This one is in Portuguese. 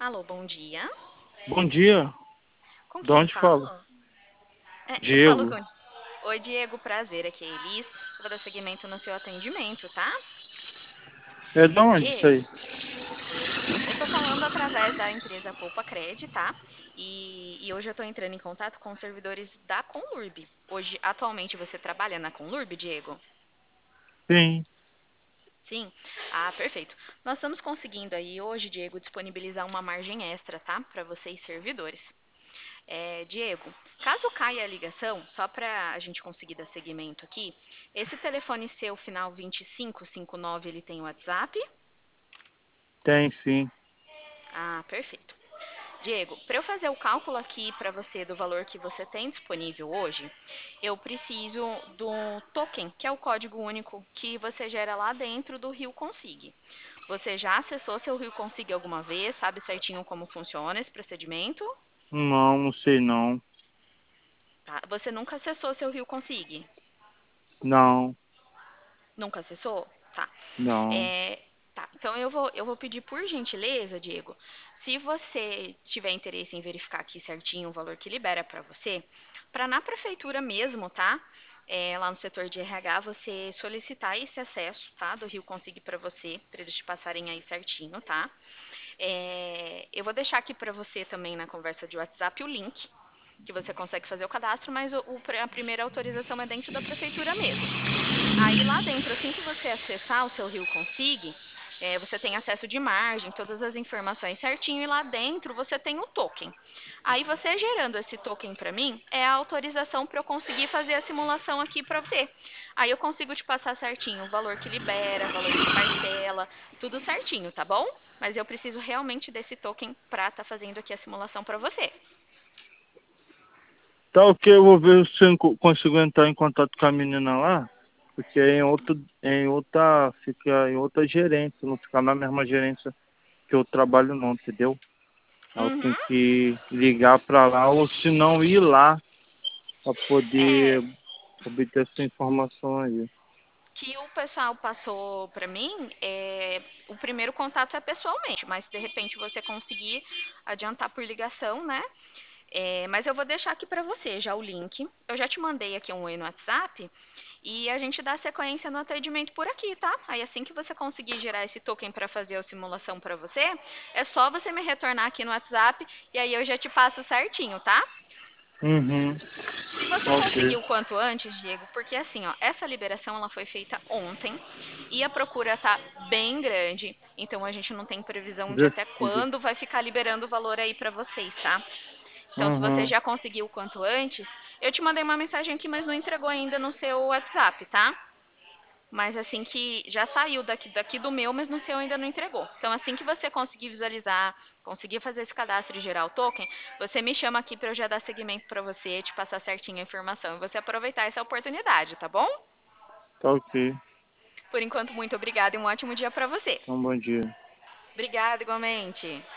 Alô, bom dia. Bom dia, Com de quem onde fala? falo? Eu falo Diego. com. Oi, Diego, prazer, aqui é a Elis. Eu vou dar seguimento no seu atendimento, tá? É de onde isso Diego, aí? eu tô falando através da empresa Poupa Cred, tá? E hoje eu tô entrando em contato com os servidores da Conlurb. Hoje, atualmente, você trabalha na Conlurb, Diego? Sim, Sim? Ah, perfeito. Nós estamos conseguindo aí hoje, Diego, disponibilizar uma margem extra, tá? Para vocês servidores. Diego, caso caia a ligação, só para a gente conseguir dar seguimento aqui, esse telefone seu, final 2559, ele tem WhatsApp? tem sim. Ah, perfeito. Diego, para eu fazer o cálculo aqui para você do valor que você tem disponível hoje, eu preciso do token, que é o código único que você gera lá dentro do Rio Consig. Você já acessou seu Rio Consig alguma vez? Sabe certinho como funciona esse procedimento? Não, não sei não. Tá? Você nunca acessou seu Rio Consig? Não, Nunca acessou? Tá. não. É, tá. Então eu vou pedir por gentileza, Diego, se você tiver interesse em verificar aqui certinho o valor que libera para você, para na prefeitura mesmo, tá? Lá no setor de RH, você solicitar esse acesso, tá? Do Rio Consigue para você, para eles te passarem aí certinho, tá? Eu vou deixar aqui para você também na conversa de WhatsApp o link que você consegue fazer o cadastro, mas a primeira autorização é dentro da prefeitura mesmo. Aí lá dentro, assim que você acessar o seu Rio Consig, você tem acesso de margem, todas as informações certinho, e lá dentro você tem o token. Aí você gerando esse token para mim, é a autorização para eu conseguir fazer a simulação aqui para você. Aí eu consigo te passar certinho o valor que libera, valor que parcela, tudo certinho, tá bom? Mas eu preciso realmente desse token para estar fazendo aqui a simulação para você. Tá ok, eu vou ver se eu consigo entrar em contato com a menina lá, porque fica em outra gerência, não fica na mesma gerência que eu trabalho não, entendeu? Aí eu tenho Uhum. que ligar pra lá, ou se não ir lá, pra É, poder obter essa informação aí. que o pessoal passou para mim, o primeiro contato é pessoalmente, mas se de repente você conseguir adiantar por ligação, né? Mas eu vou deixar aqui para você já o link. Eu já te mandei aqui um oi no WhatsApp e a gente dá sequência no atendimento por aqui, tá? Aí assim que você conseguir gerar esse token para fazer a simulação para você, é só você me retornar aqui no WhatsApp e aí eu já te passo certinho, tá? Uhum, Se você ok. conseguir o quanto antes, Diego, porque assim, ó, essa liberação ela foi feita ontem e a procura tá bem grande, então a gente não tem previsão de até quando vai ficar liberando o valor aí para vocês, tá? Então, se você Uhum, já conseguiu o quanto antes, eu te mandei uma mensagem aqui, mas não entregou ainda no seu WhatsApp, tá? Mas assim que já saiu daqui do meu, mas no seu ainda não entregou. Então, assim que você conseguir visualizar, conseguir fazer esse cadastro e gerar o token, você me chama aqui para eu já dar seguimento para você, te passar certinho a informação e você aproveitar essa oportunidade, tá bom? tá ok. Por enquanto, muito obrigada e um ótimo dia para você. Então, bom dia. Obrigada igualmente.